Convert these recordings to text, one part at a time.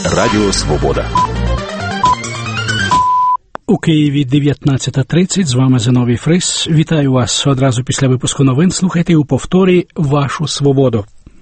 Радіо Свобода. У Києві 19:30. З вами Зиновій Фрис. Вітаю вас одразу після випуску новин. Слухайте у повторі «Вашу свободу».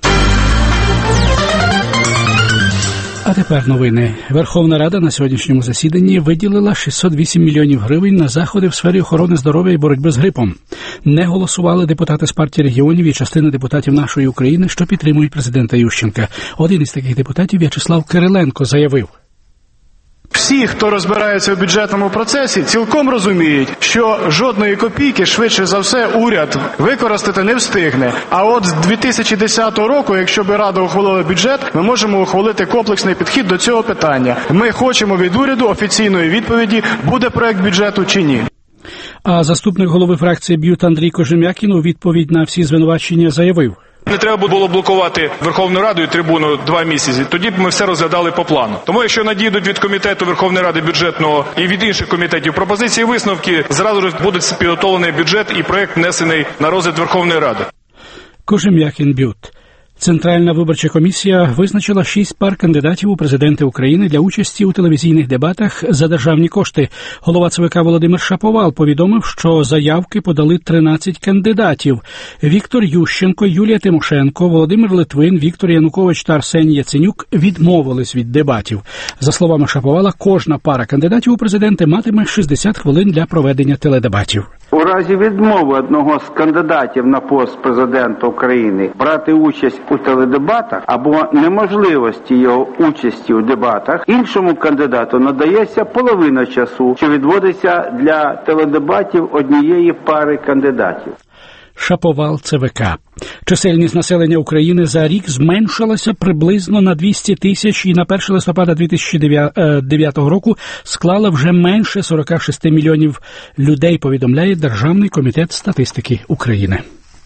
А тепер новини. Верховна Рада на сьогоднішньому засіданні виділила 608 мільйонів гривень на заходи в сфері охорони здоров'я і боротьби з грипом. Не голосували депутати з партії регіонів і частини депутатів нашої України, що підтримують президента Ющенка. Один із таких депутатів, В'ячеслав Кириленко, заявив: всі, хто розбирається у бюджетному процесі, цілком розуміють, що жодної копійки, швидше за все, уряд використати не встигне. А от з 2010 року, якщо б Рада ухвалила бюджет, ми можемо ухвалити комплексний підхід до цього питання. Ми хочемо від уряду офіційної відповіді, буде проект бюджету чи ні. А заступник голови фракції БЮТ Андрій Кожем'якін у відповідь на всі звинувачення заявив: не треба було блокувати Верховну Раду і трибуну 2 місяці. Тоді б ми все розглядали по плану. Тому якщо надійдуть від Комітету Верховної Ради бюджетного і від інших комітетів пропозиції і висновки, зразу ж буде підготовлений бюджет і проект внесений на розгляд Верховної Ради. Кожем'якін, БЮТ. Центральна виборча комісія визначила 6 пар кандидатів у президенти України для участі у телевізійних дебатах за державні кошти. Голова ЦВК Володимир Шаповал повідомив, що заявки подали 13 кандидатів. Віктор Ющенко, Юлія Тимошенко, Володимир Литвин, Віктор Янукович та Арсеній Яценюк відмовились від дебатів. За словами Шаповала, кожна пара кандидатів у президенти матиме 60 хвилин для проведення теледебатів. У разі відмови одного з кандидатів на пост президента України брати участь у теледебатах або неможливості його участі у дебатах, іншому кандидату надається половина часу, що відводиться для теледебатів однієї пари кандидатів. Шаповал, ЦВК. Чисельність населення України за рік зменшилася приблизно на 200 тисяч і на 1 листопада 2009 року склала вже менше 46 мільйонів людей, повідомляє Державний комітет статистики України.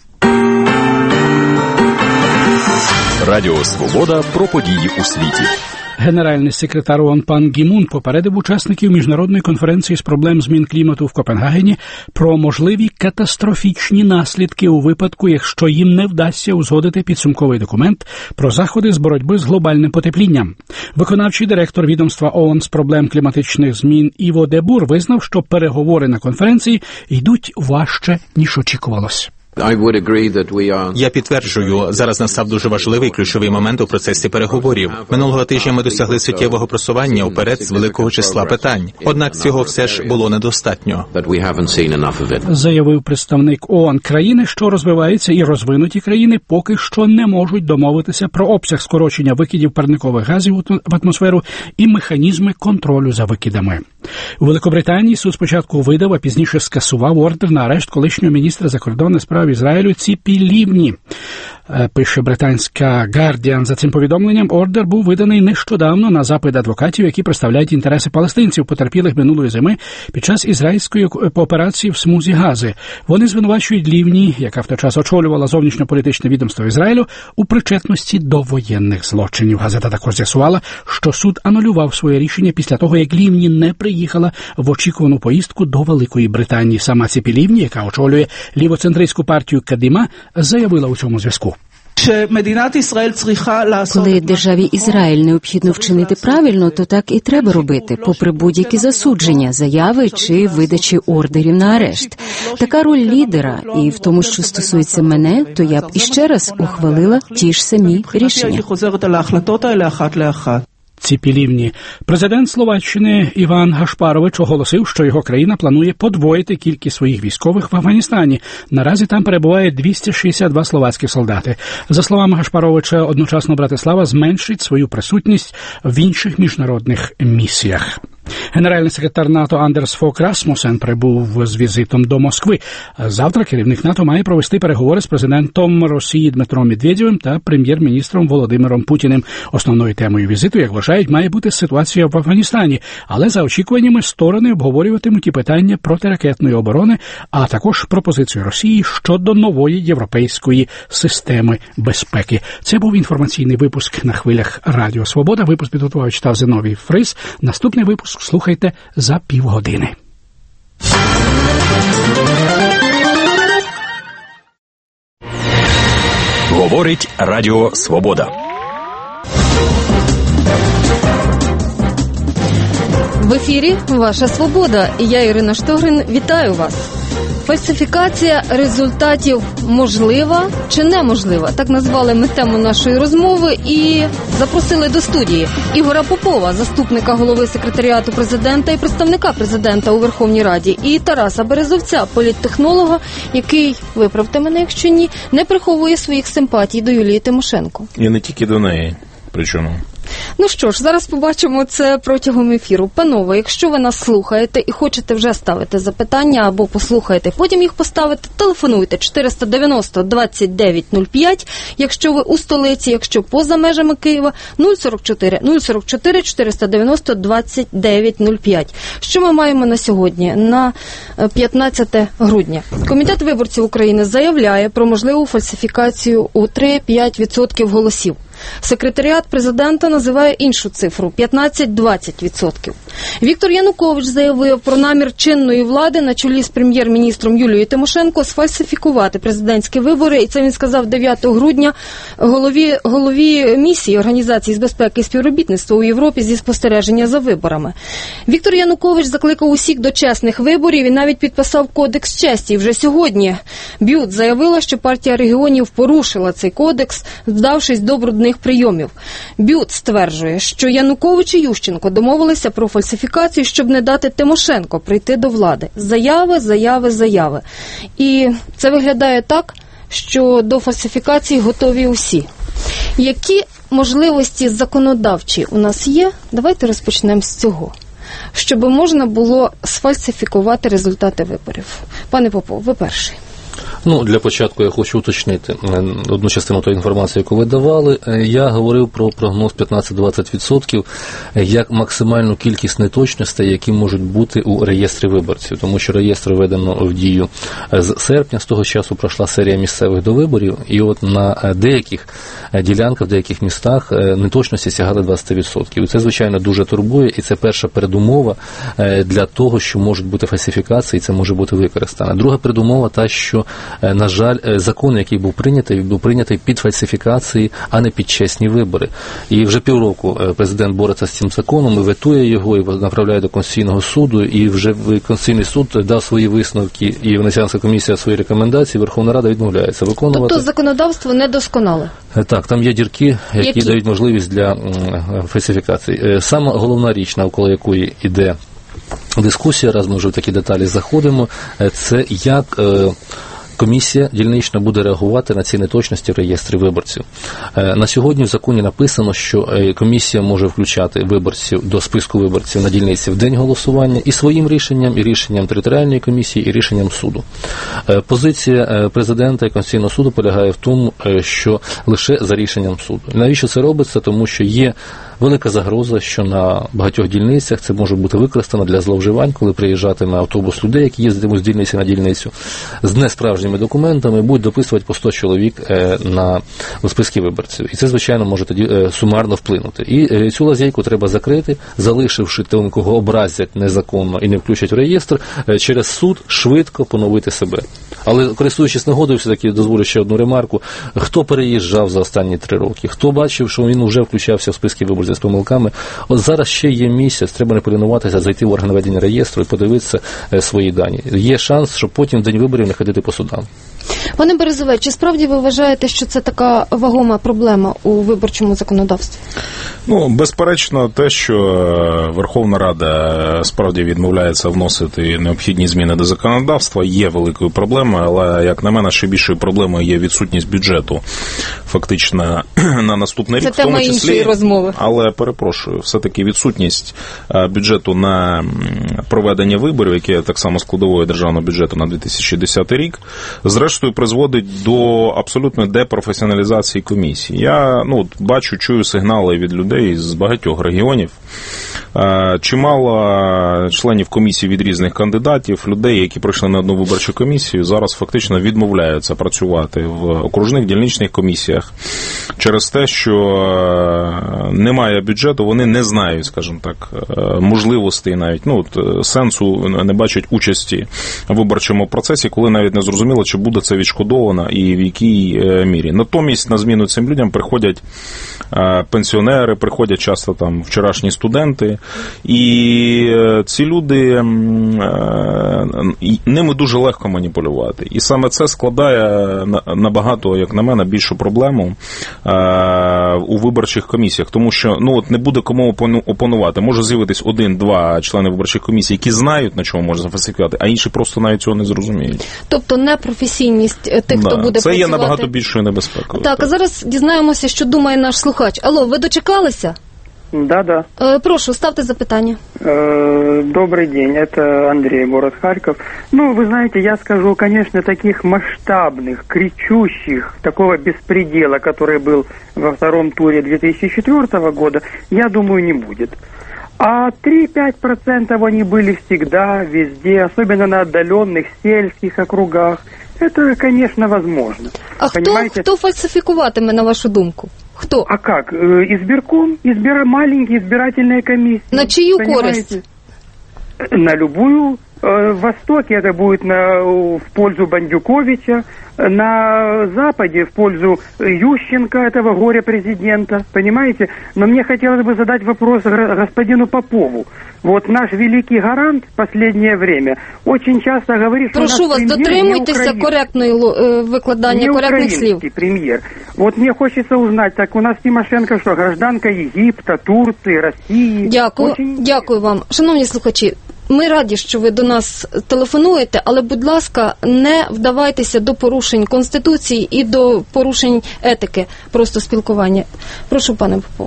Радіо Свобода про події у світі. Генеральний секретар ООН пан Гі Мун попередив учасників міжнародної конференції з проблем змін клімату в Копенгагені про можливі катастрофічні наслідки у випадку, якщо їм не вдасться узгодити підсумковий документ про заходи з боротьби з глобальним потеплінням. Виконавчий директор відомства ООН з проблем кліматичних змін Іво де Бур визнав, що переговори на конференції йдуть важче, ніж очікувалось. Я підтверджую, зараз настав дуже важливий ключовий момент у процесі переговорів. Минулого тижня ми досягли суттєвого просування уперед з великого числа питань. Однак цього все ж було недостатньо. Заявив представник ООН. Країни, що розвиваються, і розвинуті країни поки що не можуть домовитися про обсяг скорочення викидів парникових газів в атмосферу і механізми контролю за викидами. У Великобританії суд спочатку видав, а пізніше скасував ордер на арешт колишнього міністра закордонних справ Ізраїлю Ціпі Лівні. Пише британська Guardian. За цим повідомленням, ордер був виданий нещодавно на запит адвокатів, які представляють інтереси палестинців, потерпілих минулої зими під час ізраїльської операції в смузі Гази. Вони звинувачують Лівні, яка в той час очолювала зовнішньополітичне відомство Ізраїлю, у причетності до воєнних злочинів. Газета також з'ясувала, що суд анулював своє рішення після того, як Лівні не приїхала в очікувану поїздку до Великої Британії. Сама Ціпі Лівні, яка очолює лівоцентристську партію Кадима, заявила у цьому зв'язку: коли державі Ізраїль необхідно вчинити правильно, то так і треба робити, попри будь-які засудження, заяви чи видачі ордерів на арешт. Така роль лідера, і в тому, що стосується мене, то я б іще раз ухвалила ті ж самі рішення. Ціпі Лівні. Президент Словаччини Іван Гашпарович оголосив, що його країна планує подвоїти кількість своїх військових в Афганістані. Наразі там перебуває 262 словацьких солдати. За словами Гашпаровича, одночасно Братислава зменшить свою присутність в інших міжнародних місіях. Генеральний секретар НАТО Андерс Фок Расмусен прибув з візитом до Москви. Завтра керівник НАТО має провести переговори з президентом Росії Дмитром Медведєвим та прем'єр-міністром Володимиром Путіним. Основною темою візиту, як вважають, має бути ситуація в Афганістані, але за очікуваннями сторони обговорюватимуть і питання протиракетної оборони, а також пропозицію Росії щодо нової європейської системи безпеки. Це був інформаційний випуск на хвилях Радіо Свобода. Випуск підготував і читав Зиновій Фрис. Наступний випуск слухайте за півгодини. Говорить Радіо Свобода. В ефірі «Ваша свобода». Я, Ірина Штогрин, вітаю вас. Фальсифікація результатів можлива чи неможлива? Так назвали ми тему нашої розмови і запросили до студії Ігоря Попова, заступника голови секретаріату президента і представника президента у Верховній Раді, і Тараса Березовця, політтехнолога, який, виправте мене, якщо ні, не приховує своїх симпатій до Юлії Тимошенко. І не тільки до неї, причому. Ну що ж, зараз побачимо це протягом ефіру. Панове, якщо ви нас слухаєте і хочете вже ставити запитання або послухаєте, потім їх поставити, телефонуйте 490-2905, якщо ви у столиці, якщо поза межами Києва, 044 490 2905. Що ми маємо на сьогодні, на 15 грудня? Комітет виборців України заявляє про можливу фальсифікацію у 3-5% голосів. Секретаріат президента називає іншу цифру – 15-20%. Віктор Янукович заявив про намір чинної влади на чолі з прем'єр-міністром Юлією Тимошенко сфальсифікувати президентські вибори. І це він сказав 9 грудня голові місії Організації з безпеки і співробітництва у Європі зі спостереження за виборами. Віктор Янукович закликав усіх до чесних виборів і навіть підписав кодекс честі. І вже сьогодні БЮТ заявила, що партія регіонів порушила цей кодекс, вдавшись до брудних прийомів. БЮТ стверджує, що Янукович і Ющенко домовилися про фальсифікацію, щоб не дати Тимошенко прийти до влади. Заяви. І це виглядає так, що до фальсифікації готові усі. Які можливості законодавчі у нас є? Давайте розпочнемо з цього. Щоб можна було сфальсифікувати результати виборів. Пане Попов, ви перший. Для початку я хочу уточнити одну частину тої інформації, яку ви давали. Я говорив про прогноз 15-20% як максимальну кількість неточностей, які можуть бути у реєстрі виборців, тому що реєстр введено в дію з серпня, з того часу пройшла серія місцевих довиборів, і от на деяких ділянках, в деяких містах неточності сягали 20%. І це, звичайно, дуже турбує, і це перша передумова для того, що можуть бути фальсифікації, і це може бути використано. Друга передумова та, що на жаль, закон, який був прийнятий під фальсифікації, а не під чесні вибори. І вже півроку президент бореться з цим законом, і ветує його, і направляє до Конституційного суду, і вже Конституційний суд дав свої висновки, і Венеціанська комісія свої рекомендації, Верховна Рада відмовляється виконувати. Тобто законодавство недосконале? Так, там є дірки, які дають можливість для фальсифікації. Сама головна річ, навколо якої йде дискусія, раз ми вже в такі деталі заходимо, це як комісія дільнична буде реагувати на ці неточності в реєстрі виборців. На сьогодні в законі написано, що комісія може включати виборців до списку виборців на дільниці в день голосування і своїм рішенням, і рішенням територіальної комісії, і рішенням суду. Позиція президента і Конституційного суду полягає в тому, що лише за рішенням суду. Навіщо це робиться? Тому що є велика загроза, що на багатьох дільницях це може бути використано для зловживань, коли приїжджатиме автобус людей, які їздитимуть з дільниці на дільницю, з несправжніми документами, будуть дописувати по 100 чоловік у списки виборців. І це, звичайно, може тоді сумарно вплинути. І цю лазейку треба закрити, залишивши тим, кого образять незаконно і не включать в реєстр, через суд швидко поновити себе. Але, користуючись нагодою, все-таки дозволю ще одну ремарку. Хто переїжджав за останні 3 роки? Хто бачив, що він вже включався в списки виборців з помилками? От зараз ще є місяць, треба не полінуватися, зайти в органи ведення реєстру і подивитися свої дані. Є шанс, щоб потім в день виборів не ходити по судам. Пане Березовець, чи справді ви вважаєте, що це така вагома проблема у виборчому законодавстві? Безперечно, те, що Верховна Рада справді відмовляється вносити необхідні зміни до законодавства, є великою проблемою, але, як на мене, ще більшою проблемою є відсутність бюджету фактично на наступний рік. Це тема іншої розмови. Але, перепрошую, все-таки відсутність бюджету на проведення виборів, яке є так само складовою державного бюджету на 2010 рік, зрештою призводить до абсолютної депрофесіоналізації комісії. Я бачу, чую сигнали від людей з багатьох регіонів. Чимало членів комісії від різних кандидатів, людей, які пройшли на одну виборчу комісію, зараз фактично відмовляються працювати в окружних дільничних комісіях через те, що немає бюджету, вони не знають, скажімо так, можливостей навіть, сенсу не бачать участі в виборчому процесі, коли навіть не зрозуміло, чи буде це відшкодовано і в якій мірі. Натомість на зміну цим людям приходять пенсіонери, приходять часто там вчорашні студенти, студенти. І ці люди, ними дуже легко маніпулювати. І саме це складає набагато, як на мене, більшу проблему у виборчих комісіях. Тому що не буде кому опонувати. Може з'явитись 1-2 члени виборчих комісій, які знають, на чому можна фальсифікувати, а інші просто навіть цього не зрозуміють. Тобто непрофесійність тих, хто буде це працювати. Є набагато більшою небезпекою. Так, а зараз дізнаємося, що думає наш слухач. Алло, ви дочекалися? Да. Прошу, ставте запитання. Добрый день, это Андрей, город Харьков. Вы знаете, я скажу, конечно, таких масштабных, кричущих, такого беспредела, который был во втором туре 2004 года, я думаю, не будет. А 3-5% они были всегда, везде, особенно на отдаленных сельских округах. Это, конечно, возможно. А хто фальсифікуватиме, на вашу думку? Кто? А как? Избирком, маленькие избирательные комиссии. На чью користь? На любую. В Востоке это будет в пользу Бандюковича, на Западе в пользу Ющенко, этого горя-президента, понимаете? Но мне хотелось бы задать вопрос господину Попову. Вот наш великий гарант в последнее время очень часто говорит, что прошу вас, дотримуйтеся коректної викладання коректних слів. Прем'єр. Вот мне хочется узнать, так у нас Тимошенко что, гражданка Єгипта, Турції, Росії? Дякую вам. Шановні слухачі, ми раді, що ви до нас телефонуєте, але, будь ласка, не вдавайтеся до порушень Конституції і до порушень етики, просто спілкування. Прошу, пане Попов.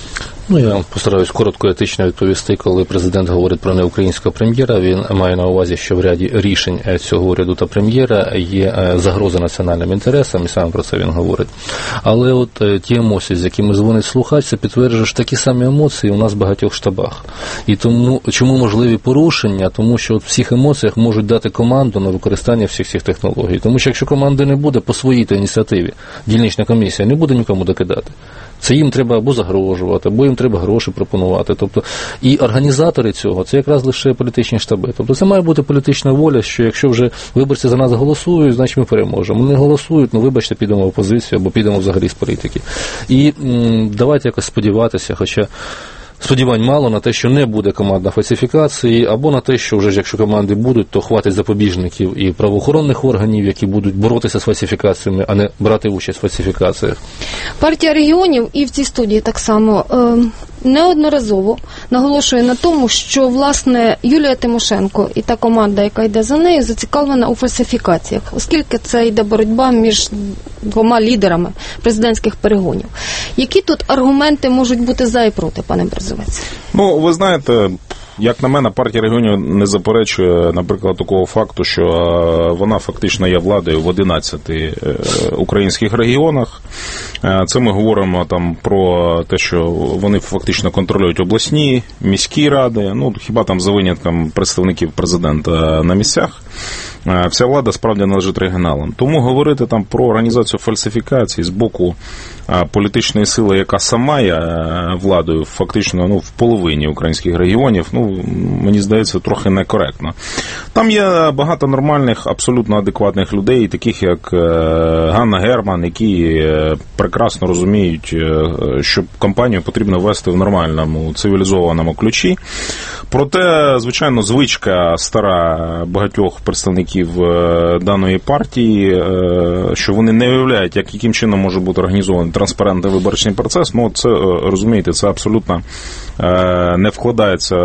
Я постараюсь коротко етично відповісти, коли президент говорить про неукраїнського прем'єра, він має на увазі, що в ряді рішень цього уряду та прем'єра є загроза національним інтересам, і саме про це він говорить. Але ті емоції, з якими дзвонить слухач, це підтверджує, що такі самі емоції у нас в багатьох штабах. І тому, чому можливі порушення? Тому що в всіх емоціях можуть дати команду на використання всіх цих технологій. Тому що якщо команди не буде по своїй ініціативі, дільнична комісія не буде нікому докидати. Це їм треба або загрожувати, або їм треба гроші пропонувати. Тобто, і організатори цього, це якраз лише політичні штаби. Тобто це має бути політична воля, що якщо вже виборці за нас голосують, значить ми переможемо. Не голосують, вибачте, підемо в опозицію, або підемо взагалі з політики. І давайте якось сподіватися, хоча сподівань мало на те, що не буде командної фальсифікації, або на те, що вже якщо команди будуть, то хватить запобіжників і правоохоронних органів, які будуть боротися з фальсифікаціями, а не брати участь в фальсифікаціях. Партія регіонів і в цій студії так само неодноразово наголошує на тому, що, власне, Юлія Тимошенко і та команда, яка йде за нею, зацікавлена у фальсифікаціях, оскільки це йде боротьба між двома лідерами президентських перегонів. Які тут аргументи можуть бути за і проти, пане Березовець? Ви знаєте, як на мене, партія регіонів не заперечує, наприклад, такого факту, що вона фактично є владою в 11 українських регіонах. Це ми говоримо там про те, що вони фактично контролюють обласні, міські ради, хіба там за винятком представників президента на місцях. Вся влада справді належить регіоналам. Тому говорити там про організацію фальсифікацій з боку політичної сили, яка сама є владою фактично в половині українських регіонів, мені здається, трохи некоректно. Там є багато нормальних, абсолютно адекватних людей, таких як Ганна Герман, які прекрасно розуміють, що кампанію потрібно вести в нормальному, цивілізованому ключі. Проте, звичайно, звичка стара багатьох представників даної партії, що вони не уявляють, яким чином може бути організований транспарентний виборчий процес, це, розумієте, це абсолютно не вкладається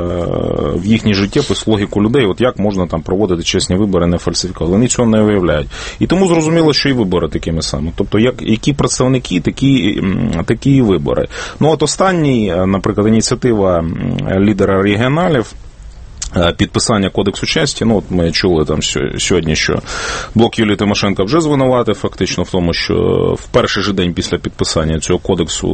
в їхній життєпис, логіку людей, як можна там проводити чесні вибори, не фальсифікувати. Вони цього не уявляють. І тому зрозуміло, що і вибори такими саме. Тобто, які представники, такі і вибори. Останній, наприклад, ініціатива лідера регіоналів, підписання Кодексу честі, ми чули там сьогодні, що блок Юлії Тимошенко вже звинуватив фактично в тому, що в перший же день після підписання цього кодексу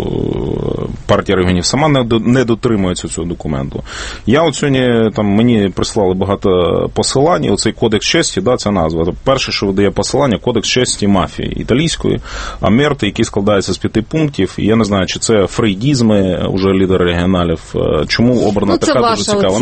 партія регіонів сама не дотримується цього документу. Я сьогодні, мені прислали багато посилань, оцей Кодекс честі, це назва. Перше, що видає посилання, Кодекс честі мафії італійської, Амерти, який складається з 5 пунктів. І я не знаю, чи це фрейдізми уже лідер регіоналів, чому обрана така дуже цікава назва.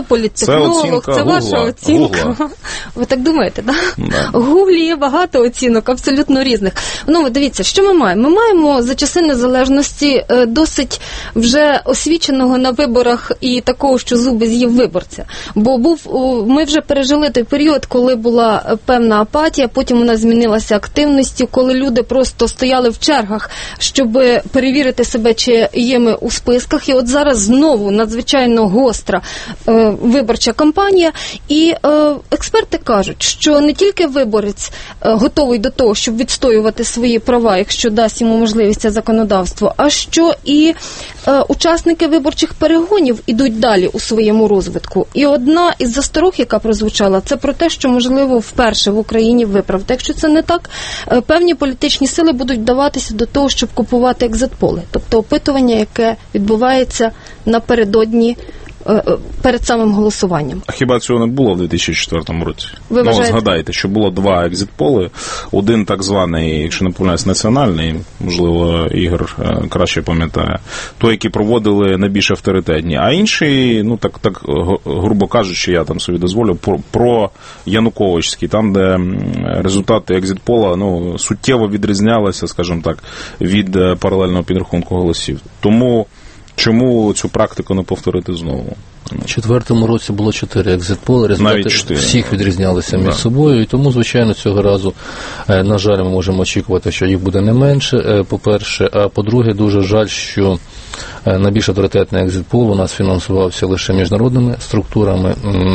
ви політтехнолог, це ваша оцінка. Ви так думаєте, так? У Гуглі є багато оцінок, абсолютно різних. Ну, дивіться, що ми маємо? Ми маємо за часи незалежності досить вже освіченого на виборах і такого, що зуби з'їв виборця. Бо ми вже пережили той період, коли була певна апатія, потім у нас змінилася активність, коли люди просто стояли в чергах, щоб перевірити себе, чи є ми у списках. І от зараз знову надзвичайно гостра виборча кампанія. І експерти кажуть, що не тільки виборець готовий до того, щоб відстоювати свої права, якщо дасть йому можливість це законодавство, а що і учасники виборчих перегонів ідуть далі у своєму розвитку. І одна із засторог, яка прозвучала, це про те, що, можливо, вперше в Україні виправити. Якщо це не так, певні політичні сили будуть вдаватися до того, щоб купувати екзит-поли. Тобто опитування, яке відбувається напередодні перед самим голосуванням. А хіба цього не було в 2004 році? Ви вважаєте? Згадайте, що було 2 екзит-поли. Один так званий, якщо не помиляюсь, національний, можливо, Ігор краще пам'ятає, той, який проводили найбільш авторитетні, а інший, ну так грубо кажучи, я там собі дозволю, про Януковичський, там, де результати екзит-пола, ну, суттєво відрізнялися, скажімо так, від паралельного підрахунку голосів. Тому чому цю практику не повторити знову? У 2004 році було 4 екзит-поли, результати всіх відрізнялися між собою, і тому, звичайно, цього разу, на жаль, ми можемо очікувати, що їх буде не менше, по-перше, а по-друге, дуже жаль, що найбільш авторитетний екзит-пол у нас фінансувався лише міжнародними структурами,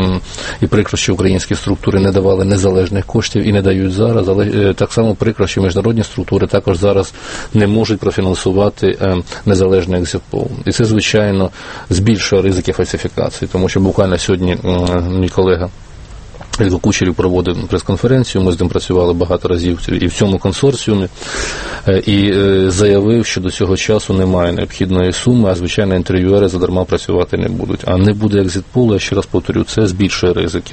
і прикро, що українські структури не давали незалежних коштів і не дають зараз, але так само прикро, що міжнародні структури також зараз не можуть профінансувати незалежний екзит-пол. І це, звичайно, збільшує ризики фальсифікації, тому що буквально сьогодні мій колега Ілько Кучерів проводив прес-конференцію, ми з ним працювали багато разів і в цьому консорціумі, і заявив, що до цього часу немає необхідної суми, а, звичайно, інтерв'юери задарма працювати не будуть. А не буде екзит-полу, я ще раз повторю, це збільшує ризики.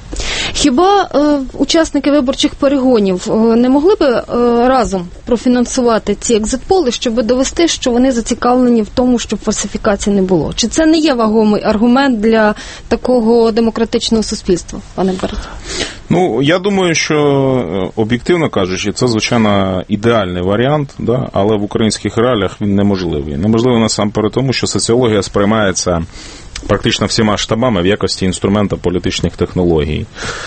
Хіба учасники виборчих перегонів не могли би разом профінансувати ці екзит-поли, щоб довести, що вони зацікавлені в тому, щоб фальсифікації не було? Чи це не є вагомий аргумент для такого демократичного суспільства, пане Борис? Ну, я думаю, що, об'єктивно кажучи, це, звичайно, ідеальний варіант, да? Але в українських реаліях він неможливий. Неможливий насамперед тому, що соціологія сприймається практично всіма штабами в якості інструмента політичних технологій.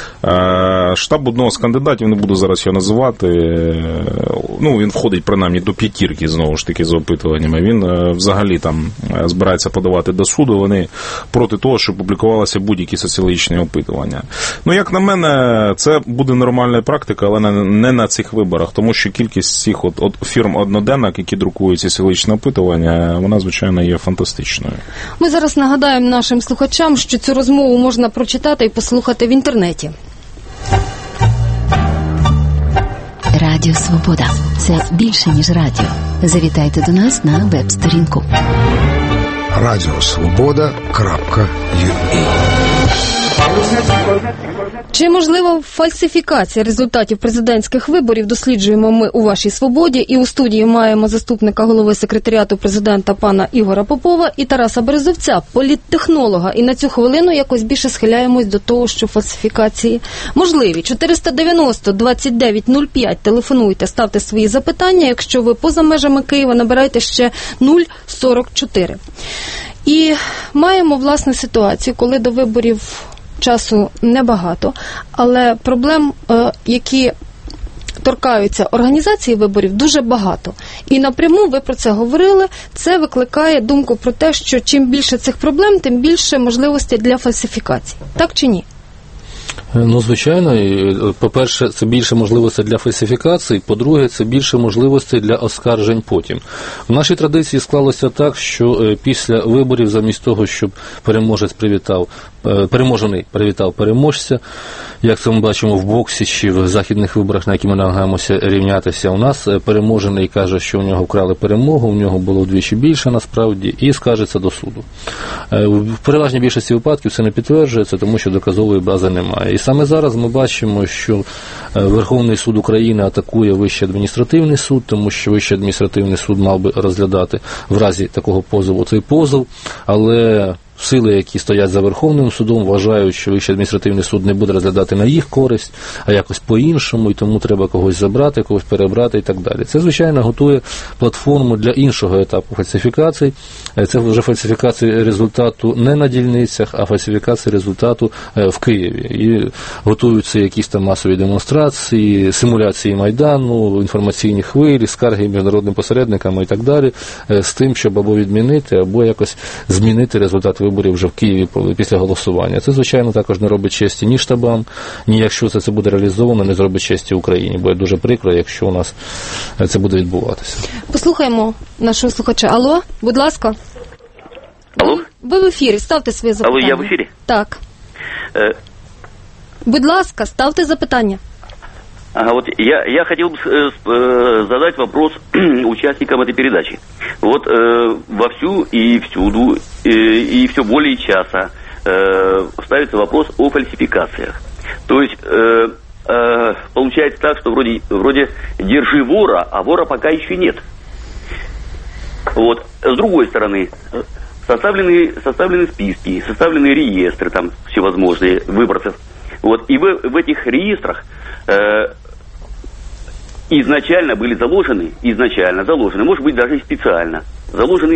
Штаб одного з кандидатів, не буду зараз його називати, ну, він входить, принаймні, до 5, знову ж таки, за опитуваннями. Він взагалі там збирається подавати до суду, вони проти того, щоб публікувалися будь-які соціологічні опитування. Ну, як на мене, це буде нормальна практика, але не на цих виборах, тому що кількість цих от фірм одноденок, які друкують ці соціологічні опитування, вона, звичайно, є фантастичною. Ми зараз нагадаємо нашим слухачам, що цю розмову можна прочитати і послухати в інтернеті. Радіо Свобода – це більше, ніж радіо. Завітайте до нас на веб-сторінку. Радіосвобода.ua. Чи можлива фальсифікація результатів президентських виборів, досліджуємо ми у «Вашій свободі». І у студії маємо заступника голови секретаріату президента пана Ігора Попова і Тараса Березовця, політтехнолога. І на цю хвилину якось більше схиляємось до того, що фальсифікації можливі. 490-29-05, телефонуйте, ставте свої запитання. Якщо ви поза межами Києва, набирайте ще 044. І маємо, власне, ситуацію, коли до виборів часу небагато, але проблем, які торкаються організації виборів, дуже багато. І напряму, ви про це говорили, це викликає думку про те, що чим більше цих проблем, тим більше можливостей для фальсифікацій. Так чи ні? Ну, звичайно, по-перше, це більше можливостей для фальсифікацій, по-друге, це більше можливостей для оскаржень потім. В нашій традиції склалося так, що після виборів, замість того, щоб переможений привітав переможця, як це ми бачимо в боксі чи в західних виборах, на які ми намагаємося рівнятися, у нас переможений каже, що у нього вкрали перемогу, у нього було вдвічі більше насправді, і скаржиться до суду. В переважній більшості випадків це не підтверджується, тому що доказової бази немає. І саме зараз ми бачимо, що Верховний суд України атакує Вищий адміністративний суд, тому що Вищий адміністративний суд мав би розглядати в разі такого позову цей позов, але сили, які стоять за Верховним судом, вважають, що Вищий адміністративний суд не буде розглядати на їх користь, а якось по-іншому, і тому треба когось забрати, когось перебрати і так далі. Це, звичайно, готує платформу для іншого етапу фальсифікацій. Це вже фальсифікації результату не на дільницях, а фальсифікації результату в Києві. І готуються якісь там масові демонстрації, симуляції Майдану, інформаційні хвилі, скарги міжнародним посередникам і так далі, з тим, щоб або відмінити, або якось змінити результат виборів вже в Києві після голосування. Це, звичайно, також не робить честі ні штабам, ні якщо це буде реалізовано, не зробить честі Україні. Буде дуже прикро, якщо у нас це буде відбуватися. Послухаємо нашого слухача. Алло, будь ласка. Алло? Ви в ефірі, ставте свої запитання. Алло, я в ефірі? Так. Будь ласка, ставте запитання. Ага, вот я хотел бы задать вопрос участникам этой передачи. Вот вовсю и всюду, и все более часа ставится вопрос о фальсификациях. То есть получается так, что вроде держи вора, а вора пока еще нет. Вот. С другой стороны, составлены списки, составлены реестры там всевозможные выборцев. Вот. И в этих реестрах изначально заложены, может быть, даже и специально, заложены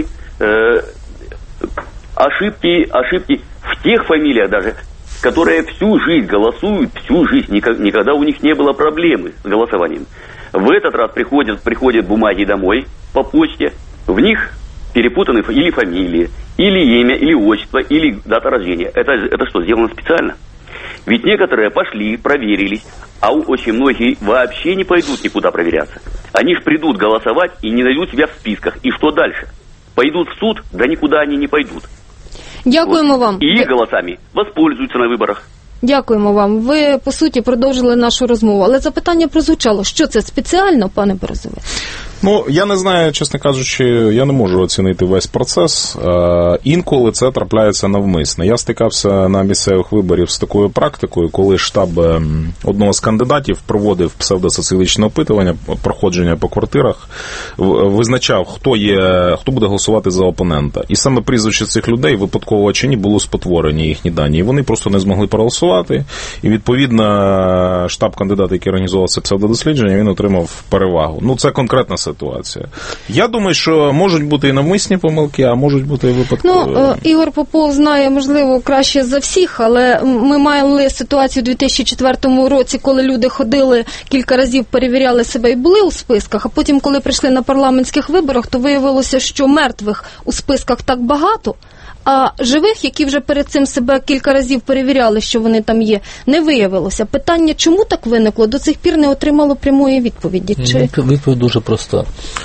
ошибки в тех фамилиях даже, которые всю жизнь голосуют, всю жизнь, никогда у них не было проблемы с голосованием. В этот раз приходят бумаги домой по почте, в них перепутаны или фамилии, или имя, или отчество, или дата рождения. Это что, сделано специально? Ведь некоторые пошли, проверились, а очень многие вообще не пойдут никуда проверяться. Они ж придут голосовать и не найдут себя в списках. И что дальше? Пойдут в суд, да никуда они не пойдут. Дякуємо вот. Вам. И их голосами воспользуются на выборах. Дякуємо вам. Ви, по суті, продовжили нашу розмову. Але запитання прозвучало. Що це спеціально, пане Березовець? Ну, я не знаю, чесно кажучи, я не можу оцінити весь процес. Інколи це трапляється навмисно. Я стикався на місцевих виборів з такою практикою, коли штаб одного з кандидатів проводив псевдосоціологічне опитування, проходження по квартирах, визначав, хто буде голосувати за опонента. І саме прізвище цих людей, випадково чи ні, було спотворені їхні дані. І вони просто не змогли проголосувати. І, відповідно, штаб кандидата, який організував це псевдодослідження, він отримав перевагу. Ну, це конкретна ситуація. Я думаю, що можуть бути і навмисні помилки, а можуть бути і випадкові. Ну, Ігор Попов знає, можливо, краще за всіх, але ми мали ситуацію у 2004 році, коли люди ходили, кілька разів перевіряли себе і були у списках, а потім, коли прийшли на парламентських виборах, то виявилося, що мертвих у списках так багато, а живих, які вже перед цим себе кілька разів перевіряли, що вони там є, не виявилося. Питання, чому так виникло, до цих пір не отримало прямої відповіді. Відповідь дуже проста.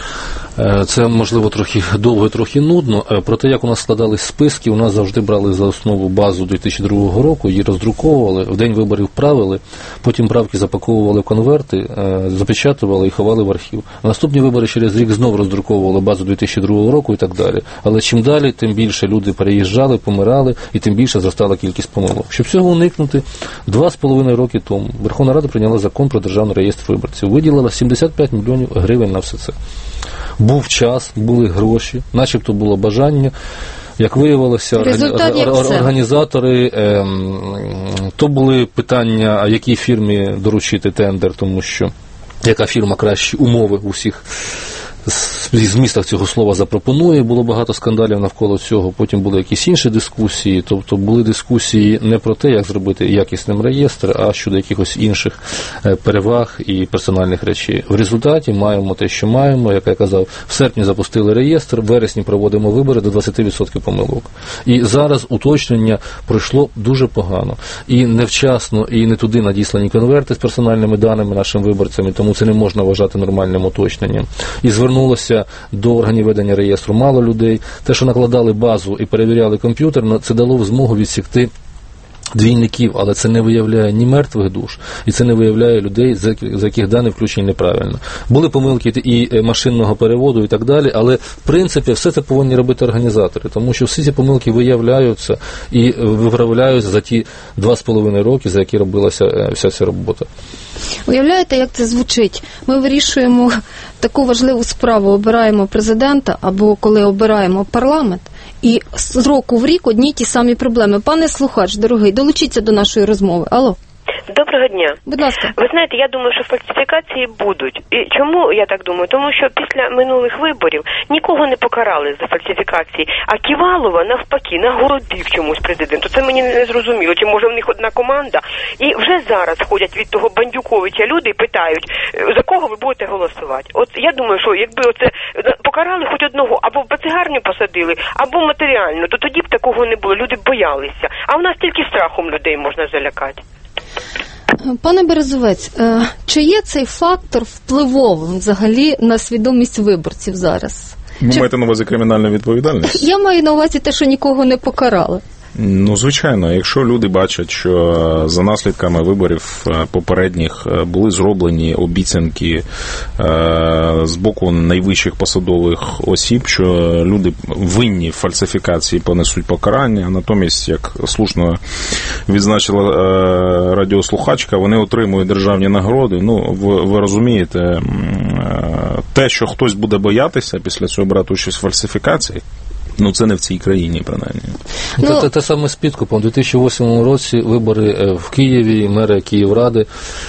Це, можливо, трохи довго і трохи нудно. Про те, як у нас складались списки, у нас завжди брали за основу базу 2002 року, її роздруковували, в день виборів правили, потім правки запаковували в конверти, запечатували і ховали в архів. На наступні вибори через рік знов роздруковували базу 2002 року і так далі. Але чим далі, тим більше люди переїжджали, помирали, і тим більше зростала кількість помилок. Щоб цього уникнути, 2,5 роки тому Верховна Рада прийняла закон про державний реєстр виборців, виділила 75 мільйонів гривень на все це. Був час, були гроші, начебто було бажання. Як виявилося, організатори, то були питання, якій фірмі доручити тендер, тому що яка фірма кращі умови у всіх змістах цього слова запропонує. Було багато скандалів навколо цього, потім були якісь інші дискусії, тобто були дискусії не про те, як зробити якісним реєстр, а щодо якихось інших переваг і персональних речей. В результаті маємо те, що маємо, як я казав, в серпні запустили реєстр, в вересні проводимо вибори до 20% помилок. І зараз уточнення пройшло дуже погано. І невчасно, і не туди надіслані конверти з персональними даними нашим виборцям, тому це не можна вважати нормальним уточненням. І звернулося до органів ведення реєстру мало людей. Те, що накладали базу і перевіряли комп'ютер, це дало змогу відсікти двійників, але це не виявляє ні мертвих душ, і це не виявляє людей, за яких дані включені неправильно. Були помилки і машинного переводу, і так далі, але, в принципі, все це повинні робити організатори, тому що всі ці помилки виявляються і виправляються за ті 2,5 роки, за які робилася вся ця робота. Уявляєте, як це звучить? Ми вирішуємо таку важливу справу, обираємо президента, або коли обираємо парламент, І з року в рік одні й ті самі проблеми. Пане слухач, дорогий, долучіться до нашої розмови. Алло. Доброго дня. Будь ласка. Ви знаєте, я думаю, що фальсифікації будуть. І чому я так думаю? Тому що після минулих виборів нікого не покарали за фальсифікації, а Ківалова навпаки нагородив чомусь президенту. Це мені не зрозуміло, чи може в них одна команда. І вже зараз ходять від того Бандюковича люди і питають, за кого ви будете голосувати. От я думаю, що якби оце покарали хоч одного, або в пацегарню посадили, або матеріально, то тоді б такого не було, люди б боялися. А в нас тільки страхом людей можна залякати. Пане Березовець, чи є цей фактор впливовим взагалі на свідомість виборців зараз? Ви маєте на увазі кримінальну відповідальність? Я маю на увазі те, що нікого не покарали. Ну, звичайно, якщо люди бачать, що за наслідками виборів попередніх були зроблені обіцянки з боку найвищих посадових осіб, що люди винні в фальсифікації понесуть покарання, натомість, як слушно відзначила радіослухачка, вони отримують державні нагороди. Ну, ви розумієте, те, що хтось буде боятися після цього брати участь в фальсифікації, ну, це не в цій країні, принаймні. Те саме з підкупом. У 2008 році вибори в Києві, мера Київради,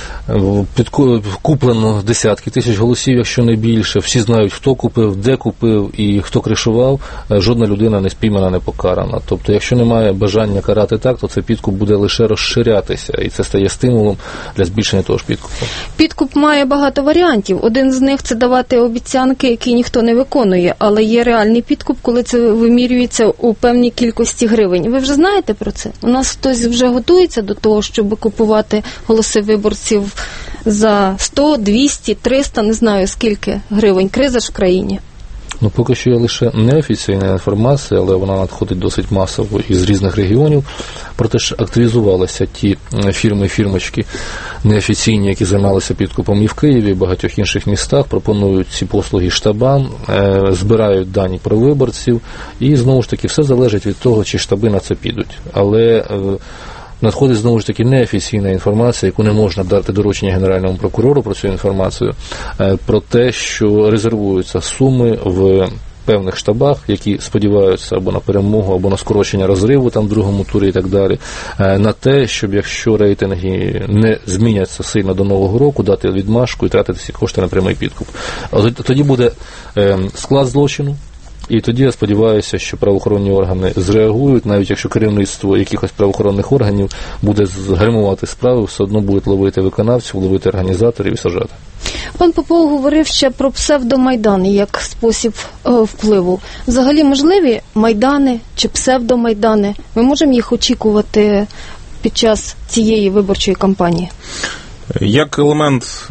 куплено десятки тисяч голосів, якщо не більше. Всі знають, хто купив, де купив і хто кришував. Жодна людина не спіймана, не покарана. Тобто, якщо немає бажання карати так, то цей підкуп буде лише розширятися. І це стає стимулом для збільшення того ж підкупу. Підкуп має багато варіантів. Один з них – це давати обіцянки, які ніхто не виконує. Але є реальний підкуп, коли це вимірюється у певній кількості гривень. Ви вже знаєте про це? У нас хтось вже готується до того, щоб купувати голоси виборців за 100, 200, 300, не знаю скільки гривень. Криза ж в країні. Ну, поки що є лише неофіційна інформація, але вона надходить досить масово із різних регіонів. Проте ж активізувалися ті фірмочки неофіційні, які займалися підкупом і в Києві, і в багатьох інших містах, пропонують ці послуги штабам, збирають дані про виборців, і, знову ж таки, все залежить від того, чи штаби на це підуть. Але надходить, знову ж таки, неофіційна інформація, яку не можна дати доручення Генеральному прокурору про цю інформацію, про те, що резервуються суми в певних штабах, які сподіваються або на перемогу, або на скорочення розриву там в другому турі і так далі, на те, щоб якщо рейтинги не зміняться сильно до Нового року, дати відмашку і тратити ці кошти на прямий підкуп. Тоді буде склад злочину. І тоді я сподіваюся, що правоохоронні органи зреагують, навіть якщо керівництво якихось правоохоронних органів буде згальмувати справи, все одно будуть ловити виконавців, ловити організаторів і саджати. Пан Попов говорив ще про псевдомайдани як спосіб впливу. Взагалі можливі майдани чи псевдомайдани? Ми можемо їх очікувати під час цієї виборчої кампанії? Як елемент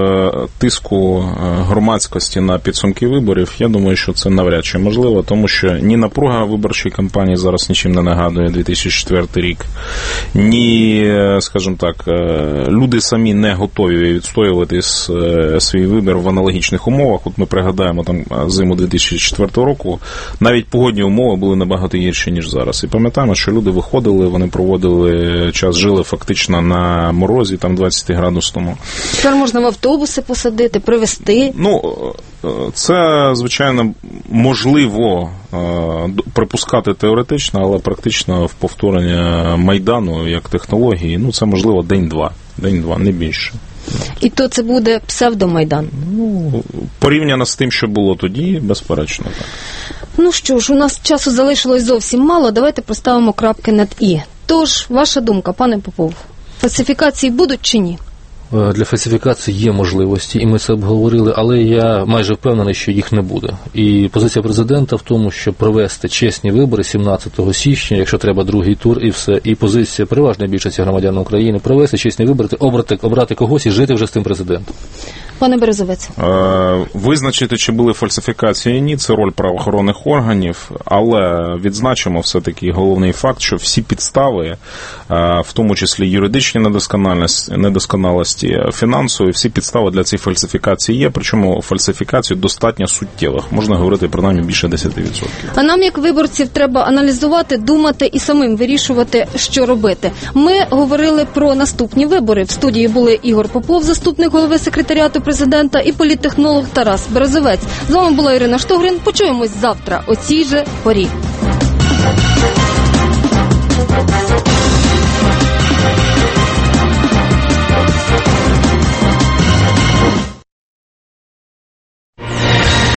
тиску громадськості на підсумки виборів, я думаю, що це навряд чи можливо, тому що ні напруга виборчої кампанії зараз нічим не нагадує 2004 рік, ні, скажімо так, люди самі не готові відстоювати свій вибір в аналогічних умовах. От ми пригадаємо там зиму 2004 року, навіть погодні умови були набагато гірші, ніж зараз. І пам'ятаємо, що люди виходили, вони проводили час, жили фактично на морозі, там 20 градусів тому. Тепер можна в автобуси посадити, привезти. Ну, це, звичайно, можливо припускати теоретично, але практично в повторення Майдану як технології, ну, це можливо день-два, не більше. І то це буде псевдомайдан? Ну, порівняно з тим, що було тоді, безперечно, так. Ну що ж, у нас часу залишилось зовсім мало, давайте поставимо крапки над «і». Тож, ваша думка, пане Попов, фальсифікації будуть чи ні? Для фальсифікації є можливості, і ми це обговорили, але я майже впевнений, що їх не буде. І позиція президента в тому, що провести чесні вибори 17 січня, якщо треба другий тур і все, і позиція переважної більшості громадян України провести чесні вибори, обрати когось і жити вже з тим президентом. Пане Березовець. Визначити, чи були фальсифікації, ні, це роль правоохоронних органів, але відзначимо все-таки головний факт, що всі підстави, в тому числі юридичні недосконалості, фінансові, всі підстави для цих фальсифікацій є, причому фальсифікацій достатньо суттєвих, можна говорити принаймні більше 10%. А нам, як виборців, треба аналізувати, думати і самим вирішувати, що робити. Ми говорили про наступні вибори. В студії були Ігор Попов, заступник голови секретаріату президента, і політтехнолог Тарас Березовець. З вами була Ірина Штогрин. Почуємось завтра о цій же порі.